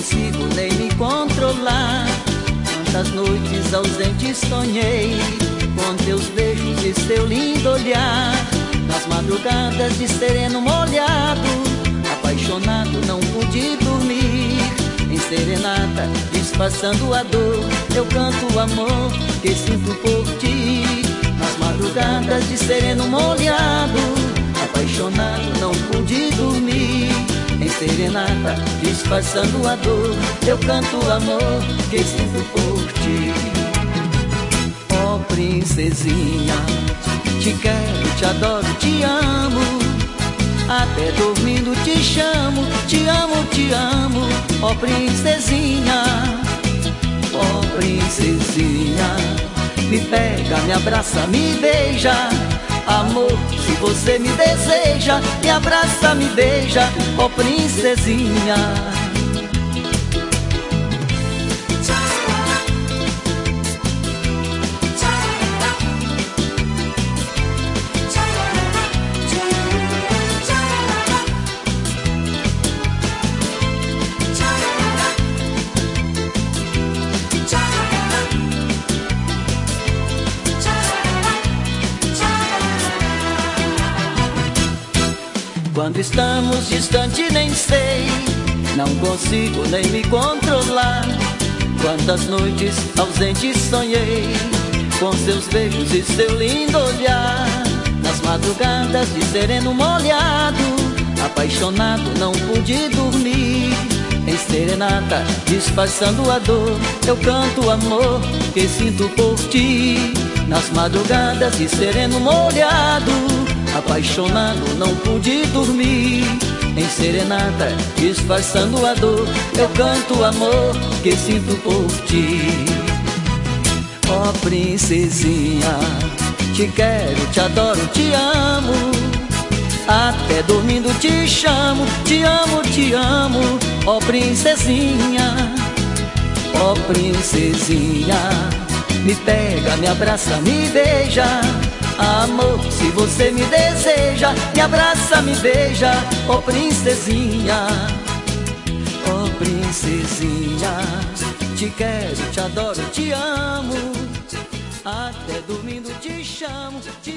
consigo nem me controlar. Quantas noites ausentes sonhei com teus beijos e seu lindo olhar. Nas madrugadas de sereno molhado, apaixonado não pude dormir. Em serenata, disfarçando a dor, eu canto o amor que sinto por ti. Nas madrugadas de sereno molhado, apaixonado não pude dormir. Em serenata, disfarçando a dor, eu canto o amor que sinto por ti. Ó princesinha, te quero, te adoro, te amo. Até dormindo te chamo, te amo, te amo. Ó princesinha, ó princesinha, me pega, me abraça, me beija. Amor, se você me deseja, me abraça, me beija. Ó princesinha. Quando estamos distantes nem sei, não consigo nem me controlar. Quantas noites ausentes sonhei com seus beijos e seu lindo olhar. Nas madrugadas de sereno molhado, apaixonado não pude dormir. Em serenata, disfarçando a dor, eu canto o amor que sinto por ti. Nas madrugadas de sereno molhado, apaixonado não pude dormir. Em serenata, disfarçando a dor, eu canto o amor que sinto por ti. Ó princesinha, te quero, te adoro, te amo. Até dormindo te chamo, te amo, te amo. Ó princesinha, ó princesinha, me pega, me abraça, me beija. Amor, se você me deseja, me abraça, me beija. Ó princesinha, ó princesinha, te quero, te adoro, te amo. Até dormindo te chamo, te